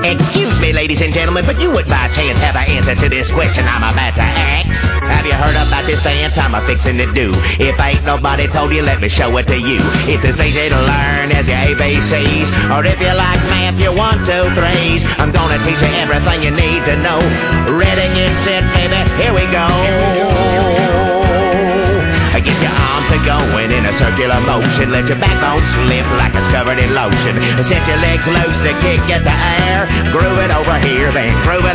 Excuse me, ladies and gentlemen, but you would by chance have an answer to this question I'm about to ask? Have you heard about this dance I'm a-fixin' to do? If ain't nobody told you, let me show it to you. It's as easy to learn as your ABCs, or if you like math, your 1, 2, 3s. I'm gonna teach you everything you need to know. Ready, get set, baby, here we go. Get your arms a-going in a circular motion. Let your backbone slip like it's covered in lotion. Set your legs loose to kick at the air. Groove it over here, then groove it